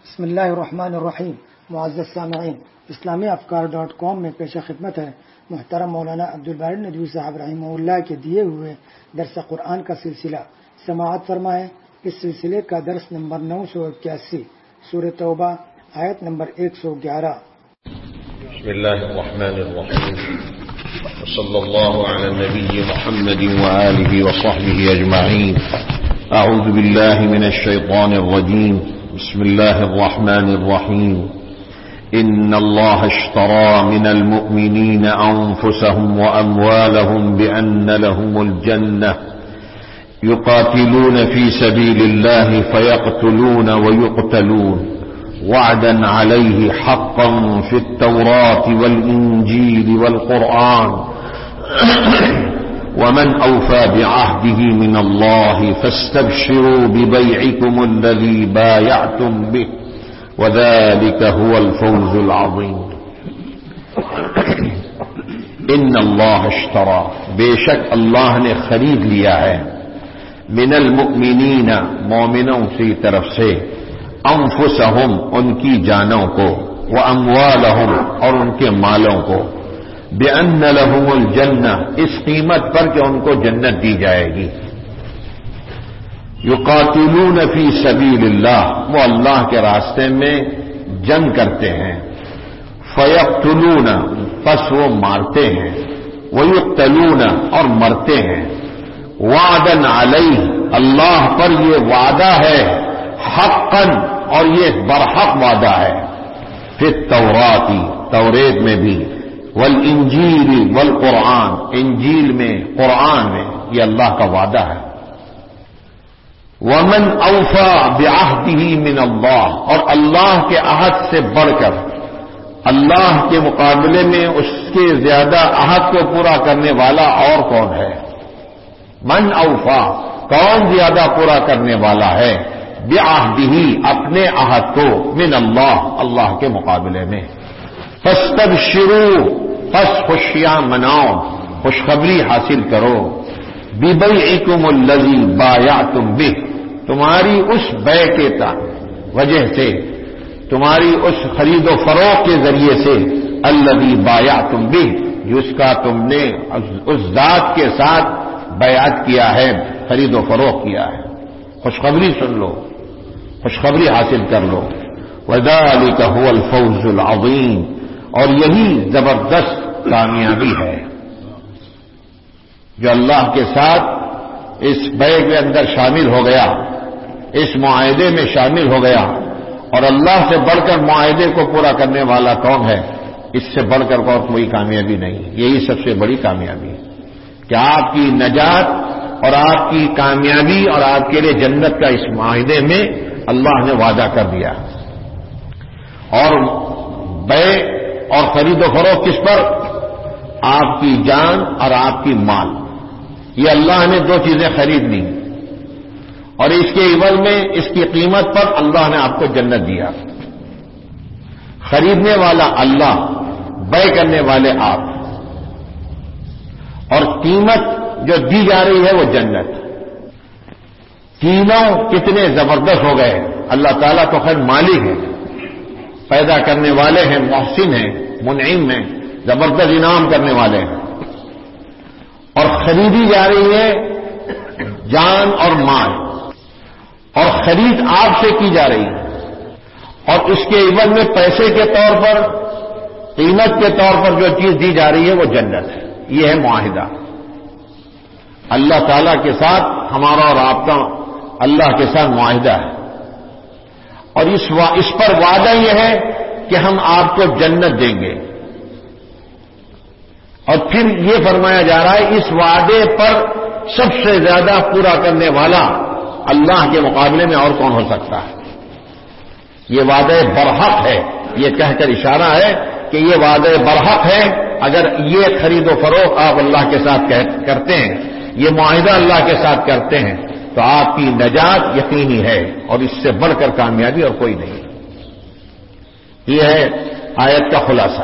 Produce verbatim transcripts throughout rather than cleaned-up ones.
بسم اللہ الرحمن الرحیم. معزز سامعین، اسلامی افکار ڈاٹ کام میں پیش خدمت ہے محترم مولانا عبدالباری ندوی صاحب رحمہ اللہ کے دیے ہوئے درس قرآن کا سلسلہ. سماعت فرمائے. اس سلسلے کا درس نمبر نو سو اکیاسی، سورہ توبہ، آیت نمبر ایک سو گیارہ. بسم اللہ الرحمن الرحیم. صلی اللہ علی النبی محمد وآلہ وصحبہ اجمعین. اعوذ باللہ من الشیطان الرجیم. بسم الله الرحمن الرحيم. إن الله اشترى من المؤمنين أنفسهم وأموالهم بأن لهم الجنة يقاتلون في سبيل الله فيقتلون ويقتلون وعدا عليه حقا في التوراة والإنجيل والقرآن ومن أوفى بعهده من الله فاستبشروا ببيعكم الذي بايعتم به وذلك هو الفوز العظيم. ان اللہ اشترى، بے شک اللہ نے خرید لیا ہے، من المؤمنین، مومنوں کی طرف سے، انفسہم، ان کی جانوں کو، واموالہم، اور ان کے مالوں کو، بأن لهم الجنہ، اس قیمت پر کہ ان کو جنت دی جائے گی. یقاتلون فی سبیل اللہ، وہ اللہ کے راستے میں جنگ کرتے ہیں. فیقتلون، پس وہ مارتے ہیں. ویقتلون، اور مرتے ہیں. وعدا علیہ، اللہ پر یہ وعدہ ہے، حقا، اور یہ برحق وعدہ ہے. فی التوراۃ، توریت میں بھی، والانجیل والقرآن، انجیل میں، قرآن میں، یہ اللہ کا وعدہ ہے. ومن اوفى بعہدہ من اللہ، اور اللہ کے عہد سے بڑھ کر، اللہ کے مقابلے میں اس کے زیادہ عہد کو پورا کرنے والا اور کون ہے؟ من اوفى، کون زیادہ پورا کرنے والا ہے؟ بعہدہ، اپنے عہد کو، من اللہ، اللہ کے مقابلے میں. فاستبشروا، پس خوشیاں مناؤ، خوشخبری حاصل کرو. ببیعکم الذی بایعتم بہ، تمہاری اس بیع کے وجہ سے، تمہاری اس خرید و فروخت کے ذریعے سے، الذی بایعتم بہ، جس کا تم نے اس ذات کے ساتھ بیعت کیا ہے، خرید و فروخت کیا ہے. خوشخبری سن لو، خوشخبری حاصل کر لو. وذالک هو الفوز العظیم، اور یہی زبردست کامیابی ہے جو اللہ کے ساتھ اس بیع کے اندر شامل ہو گیا، اس معاہدے میں شامل ہو گیا. اور اللہ سے بڑھ کر معاہدے کو پورا کرنے والا کون ہے؟ اس سے بڑھ کر اور کوئی کامیابی نہیں. یہی سب سے بڑی کامیابی ہے کہ آپ کی نجات اور آپ کی کامیابی اور آپ کے لیے جنت کا اس معاہدے میں اللہ نے وعدہ کر دیا. اور بیع اور خرید و فروخت کس پر؟ آپ کی جان اور آپ کی مال. یہ اللہ نے دو چیزیں خرید لی، اور اس کے عوض میں اس کی قیمت پر اللہ نے آپ کو جنت دیا. خریدنے والا اللہ، بیع کرنے والے آپ، اور قیمت جو دی جا رہی ہے وہ جنت. تینوں کتنے زبردست ہو گئے. اللہ تعالیٰ تو خیر مالک ہے، پیدا کرنے والے ہیں، محسن ہیں، منعم ہیں، زبردست انعام کرنے والے ہیں. اور خریدی جا رہی ہے جان اور مال، اور خرید آپ سے کی جا رہی ہے، اور اس کے عوض میں پیسے کے طور پر، قیمت کے طور پر جو چیز دی جا رہی ہے وہ جنت ہے. یہ ہے معاہدہ. اللہ تعالیٰ کے ساتھ ہمارا رابطہ اللہ کے ساتھ معاہدہ ہے، اور اس اس پر وعدہ یہ ہے کہ ہم آپ کو جنت دیں گے. اور پھر یہ فرمایا جا رہا ہے اس وعدے پر سب سے زیادہ پورا کرنے والا اللہ کے مقابلے میں اور کون ہو سکتا ہے؟ یہ وعدہ برحق ہے. یہ کہہ کر اشارہ ہے کہ یہ وعدہ برحق ہے. اگر یہ خرید و فروخت آپ اللہ کے ساتھ کرتے ہیں، یہ معاہدہ اللہ کے ساتھ کرتے ہیں، تو آپ کی نجات یقینی ہے، اور اس سے بڑھ کر کامیابی اور کوئی نہیں. یہ ہے آیت کا خلاصہ.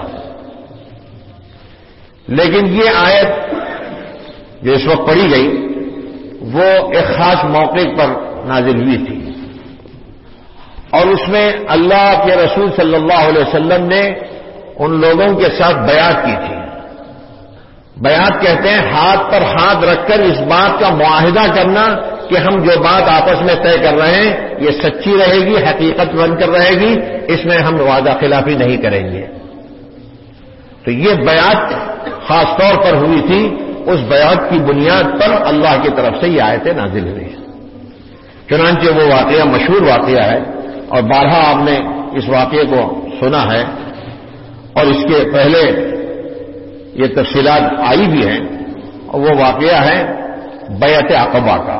لیکن یہ آیت جو اس وقت پڑھی گئی وہ ایک خاص موقع پر نازل ہوئی تھی، اور اس میں اللہ کے رسول صلی اللہ علیہ وسلم نے ان لوگوں کے ساتھ بیعت کی تھی. بیعت کہتے ہیں ہاتھ پر ہاتھ رکھ کر اس بات کا معاہدہ کرنا کہ ہم جو بات آپس میں طے کر رہے ہیں یہ سچی رہے گی, حقیقت بن کر رہے گی, اس میں ہم وعدہ خلافی نہیں کریں گے. تو یہ بیعت خاص طور پر ہوئی تھی. اس بیعت کی بنیاد پر اللہ کی طرف سے یہ آیتیں نازل ہوئی. چنانچہ وہ واقعہ مشہور واقعہ ہے اور بارہا آپ نے اس واقعے کو سنا ہے اور اس کے پہلے یہ تفصیلات آئی بھی ہیں. اور وہ واقعہ ہے بیعت عقبہ کا.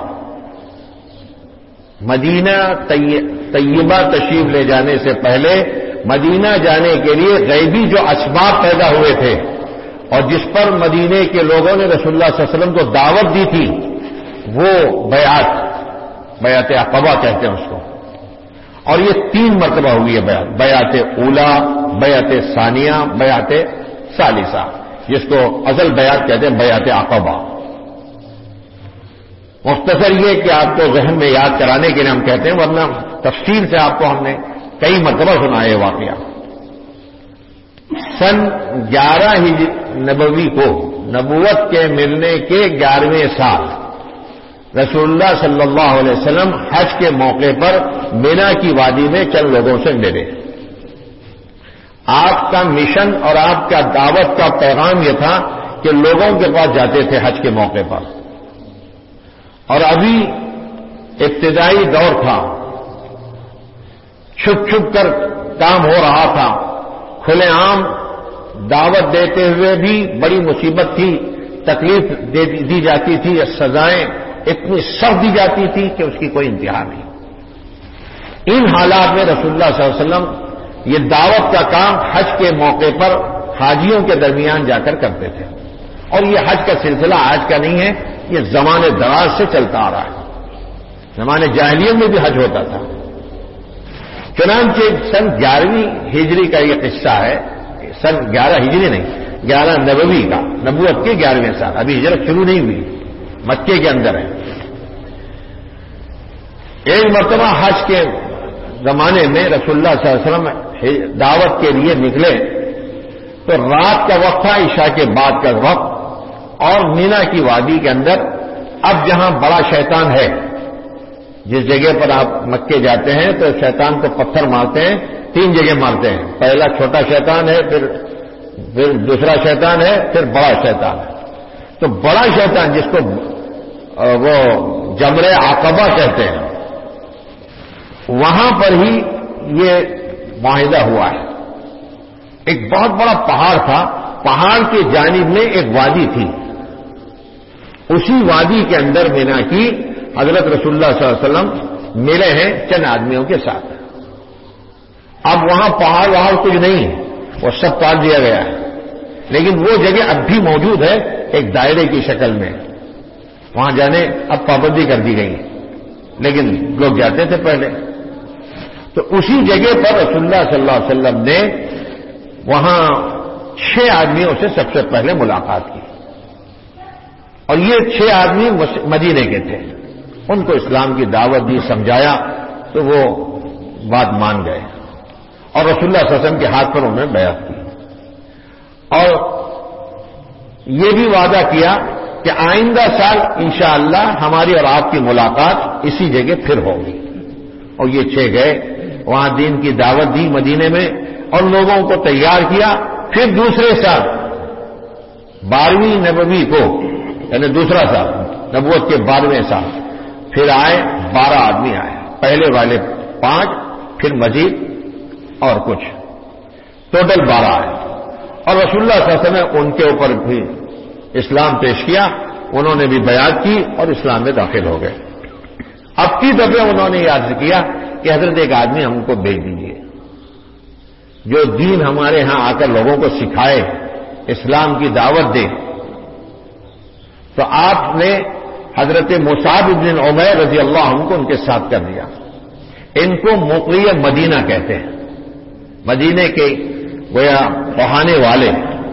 مدینہ طیبہ تشریف لے جانے سے پہلے مدینہ جانے کے لیے غیبی جو اسباب پیدا ہوئے تھے اور جس پر مدینے کے لوگوں نے رسول اللہ صلی اللہ علیہ وسلم کو دعوت دی تھی وہ بیعت بیعت عقبہ کہتے ہیں اس کو. اور یہ تین مرتبہ ہوئی ہے بیعت. بیعت اولا, بیعت ثانیہ, بیعت ثالثہ, جس کو اصل بیعت کہتے ہیں بیعت عقبہ. مختصر یہ کہ آپ کو ذہن میں یاد کرانے کے لیے ہم کہتے ہیں, ورنہ تفصیل سے آپ کو ہم نے کئی مرتبہ سنا ہے یہ واقعہ. سن گیارہ نبوی کو, نبوت کے ملنے کے گیارہویں سال, رسول اللہ صلی اللہ علیہ وسلم حج کے موقع پر مینا کی وادی میں چند لوگوں سے ملے. آپ کا مشن اور آپ کا دعوت کا پیغام یہ تھا کہ لوگوں کے پاس جاتے تھے حج کے موقع پر, اور ابھی ابتدائی دور تھا, چھپ چھپ کر کام ہو رہا تھا. کھلے عام دعوت دیتے ہوئے بھی بڑی مصیبت تھی, تکلیف دی جاتی تھی, سزائیں اتنی سخت دی جاتی تھی کہ اس کی کوئی انتہا نہیں. ان حالات میں رسول اللہ صلی اللہ علیہ وسلم یہ دعوت کا کام حج کے موقع پر حاجیوں کے درمیان جا کر کرتے تھے. اور یہ حج کا سلسلہ آج کا نہیں ہے, یہ زمانے دراز سے چلتا آ رہا ہے. زمانے جاہلیت میں بھی حج ہوتا تھا. چنانچہ سن گیارہویں ہجری کا یہ قصہ ہے. سن گیارہ ہجری نہیں, گیارہ نبوی کا, نبوت کے گیارہویں سال, ابھی ہجرت شروع نہیں ہوئی, مکے کے اندر ہے. ایک مرتبہ حج کے زمانے میں رسول اللہ صلی اللہ علیہ وسلم دعوت کے لیے نکلے تو رات کا وقت تھا, عشاء کے بعد کا وقت, اور مینا کی وادی کے اندر اب جہاں بڑا شیطان ہے, جس جگہ پر آپ مکے جاتے ہیں تو شیطان کو پتھر مارتے ہیں, تین جگہ مارتے ہیں. پہلا چھوٹا شیطان ہے, پھر پھر دوسرا شیطان ہے, پھر بڑا شیطان ہے. تو بڑا شیطان جس کو وہ جمرے عقبہ کہتے ہیں, وہاں پر ہی یہ معاہدہ ہوا ہے. ایک بہت بڑا پہاڑ تھا, پہاڑ کی جانب میں ایک وادی تھی, اسی وادی کے اندر مینا کی حضرت رسول اللہ صلی اللہ علیہ وسلم ملے ہیں چند آدمیوں کے ساتھ. اب وہاں پہاڑ وہاں کچھ نہیں ہے, وہ سب کاٹ دیا گیا ہے, لیکن وہ جگہ اب بھی موجود ہے ایک دائرے کی شکل میں. وہاں جانے اب پابندی کر دی گئی ہے, لیکن لوگ جاتے تھے پہلے. تو اسی جگہ پر رسول اللہ صلی اللہ علیہ وسلم نے وہاں چھ آدمیوں سے سب سے پہلے ملاقات کی, اور یہ چھ آدمی مدینے کے تھے. ان کو اسلام کی دعوت دی, سمجھایا تو وہ بات مان گئے, اور رسول اللہ صلی اللہ علیہ وسلم کے ہاتھ پر انہوں نے بیعت کی, اور یہ بھی وعدہ کیا کہ آئندہ سال انشاءاللہ ہماری اور آپ کی ملاقات اسی جگہ پھر ہوگی. اور یہ چھ گئے, وہاں دین کی دعوت دی مدینے میں, اور لوگوں کو تیار کیا. پھر دوسرے سال بارہویں نبوی کو, یعنی دوسرا سال نبوت کے بارہویں سال, پھر آئے بارہ آدمی آئے. پہلے والے پانچ, پھر مزید اور کچھ, ٹوٹل بارہ آئے. اور رسول اللہ صلی اللہ علیہ وسلم نے ان کے اوپر بھی اسلام پیش کیا, انہوں نے بھی بیعت کی اور اسلام میں داخل ہو گئے. اب کی دفعہ انہوں نے یہ عرض کیا کہ حضرت ایک آدمی ہم کو بھیج دیجیے جو دین ہمارے ہاں آ کر لوگوں کو سکھائے, اسلام کی دعوت دے. تو آپ نے حضرت مصعب بن عمیر رضی اللہ عنہ کو ان کے ساتھ کر دیا. ان کو مقری مدینہ کہتے ہیں, مدینے کے گویا بہانے والے.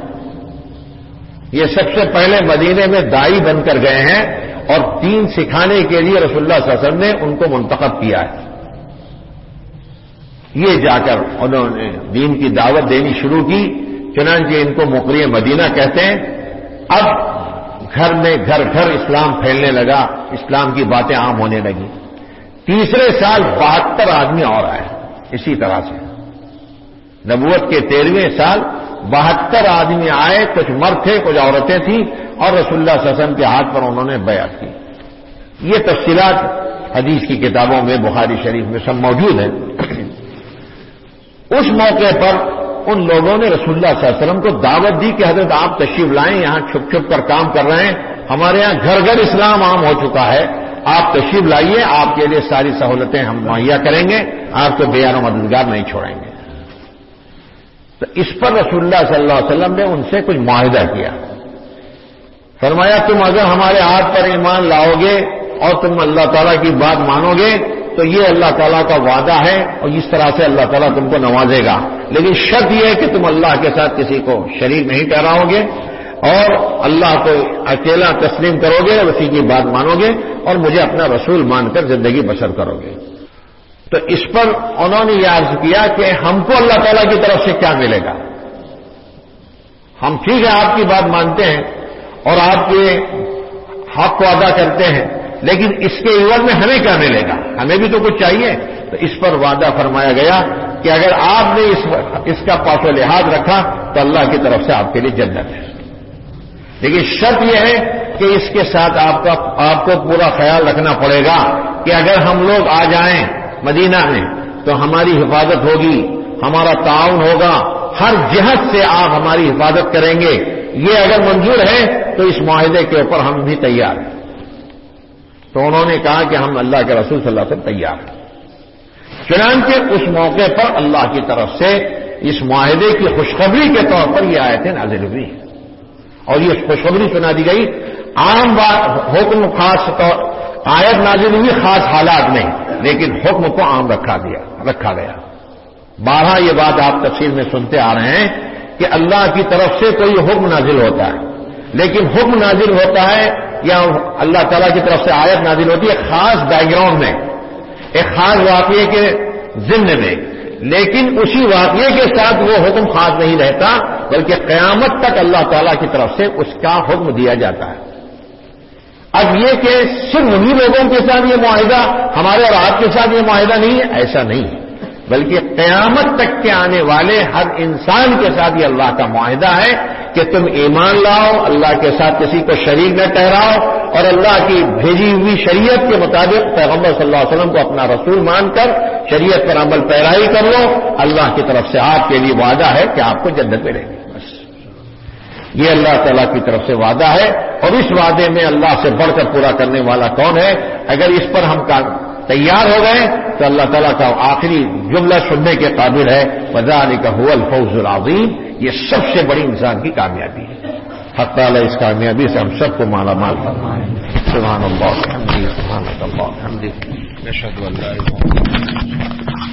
یہ سب سے پہلے مدینے میں دائی بن کر گئے ہیں, اور دین سکھانے کے لیے رسول اللہ صلی اللہ علیہ وسلم نے ان کو منتخب کیا ہے. یہ جا کر انہوں نے دین کی دعوت دینی شروع کی، چنانچہ ان کو مقری مدینہ کہتے ہیں۔ اب گھر میں گھر گھر اسلام پھیلنے لگا، اسلام کی باتیں عام ہونے لگی۔ تیسرے سال بہتر آدمی اور آئے اسی طرح سے، نبوت کے تیرہویں سال بہتر آدمی آئے، کچھ مرد تھے کچھ عورتیں تھیں، اور رسول اللہ صلی اللہ علیہ وسلم کے ہاتھ پر انہوں نے بیعت کی۔ یہ تفصیلات حدیث کی کتابوں میں بخاری شریف میں سب موجود ہیں۔ اس موقع پر ان لوگوں نے رسول اللہ صلی اللہ علیہ وسلم کو دعوت دی کہ حضرت آپ تشریف لائیں، یہاں چھپ چھپ کر کام کر رہے ہیں، ہمارے یہاں گھر گھر اسلام عام ہو چکا ہے، آپ تشریف لائیے، آپ کے لیے ساری سہولتیں ہم مہیا کریں گے، آپ کو بے یار و مددگار نہیں چھوڑیں گے۔ تو اس پر رسول اللہ صلی اللہ علیہ وسلم نے ان سے کچھ معاہدہ کیا، فرمایا تم اگر ہمارے ہاتھ پر ایمان لاؤ گے اور تم اللہ تعالیٰ کی بات مانو گے تو یہ اللہ تعالیٰ کا وعدہ ہے اور اس طرح سے اللہ تعالیٰ تم کو نوازے گا، لیکن شرط یہ ہے کہ تم اللہ کے ساتھ کسی کو شریک نہیں ٹھہراؤ گے اور اللہ کو اکیلا تسلیم کرو گے، اسی کی بات مانو گے اور مجھے اپنا رسول مان کر زندگی بسر کرو گے۔ تو اس پر انہوں نے یہ عرض کیا کہ ہم کو اللہ تعالیٰ کی طرف سے کیا ملے گا؟ ہم ٹھیک ہے آپ کی بات مانتے ہیں اور آپ کے حق کو ادا کرتے ہیں، لیکن اس کے عوض میں ہمیں کیا ملے گا؟ ہمیں بھی تو کچھ چاہیے۔ تو اس پر وعدہ فرمایا گیا کہ اگر آپ نے اس, اس کا پاس و لحاظ رکھا تو اللہ کی طرف سے آپ کے لیے جنت ہے، لیکن شرط یہ ہے کہ اس کے ساتھ آپ کا آپ کو پورا خیال رکھنا پڑے گا کہ اگر ہم لوگ آ جائیں مدینہ میں تو ہماری حفاظت ہوگی، ہمارا تعاون ہوگا، ہر جہت سے آپ ہماری حفاظت کریں گے۔ یہ اگر منظور ہے تو اس معاہدے کے اوپر ہم بھی تیار ہیں۔ تو انہوں نے کہا کہ ہم اللہ کے رسول صلی اللہ علیہ وسلم تیار ہیں۔ چنانچہ اس موقع پر اللہ کی طرف سے اس معاہدے کی خوشخبری کے طور پر یہ آیتیں نازل ہوئی اور یہ خوشخبری سنا دی گئی۔ عام بات حکم خاص طور آیت نازل ہوئی خاص حالات میں، لیکن حکم کو عام رکھا دیا رکھا گیا۔ بارہ یہ بات آپ تفسیر میں سنتے آ رہے ہیں کہ اللہ کی طرف سے کوئی حکم نازل ہوتا ہے، لیکن حکم نازل ہوتا ہے یا اللہ تعالیٰ کی طرف سے آیت نازل ہوتی ہے خاص بیک گراؤنڈ میں، ایک خاص واقعے کے ضمن میں، لیکن اسی واقعے کے ساتھ وہ حکم خاص نہیں رہتا، بلکہ قیامت تک اللہ تعالیٰ کی طرف سے اس کا حکم دیا جاتا ہے۔ اب یہ کہ صرف انہی لوگوں کے ساتھ یہ معاہدہ ہمارے اور آپ کے ساتھ یہ معاہدہ نہیں ہے، ایسا نہیں ہے، بلکہ قیامت تک کے آنے والے ہر انسان کے ساتھ یہ اللہ کا معاہدہ ہے کہ تم ایمان لاؤ، اللہ کے ساتھ کسی کو شریک نہ ٹھہراؤ اور اللہ کی بھیجی ہوئی شریعت کے مطابق پیغمبر صلی اللہ علیہ وسلم کو اپنا رسول مان کر شریعت پر عمل پیرائی کر لو، اللہ کی طرف سے آپ کے لیے وعدہ ہے کہ آپ کو جنت ملے گی۔ بس یہ اللہ تعالیٰ کی طرف سے وعدہ ہے، اور اس وعدے میں اللہ سے بڑھ کر پورا کرنے والا کون ہے؟ اگر اس پر ہم تیار ہو گئے تو اللہ تعالیٰ کا آخری جملہ سننے کے قابل ہے، وَذَلِكَ هُوَ الْفَوْزُ الْعَظِيمُ۔ یہ سب سے بڑی انسان کی کامیابی ہے۔ حق تعالیٰ اس کامیابی سے ہم سب کو مالا مال فرمائے۔ سبحان اللہ، الحمد للہ، سبحان اللہ، الحمد للہ، نشہد ان لا الہ الا اللہ۔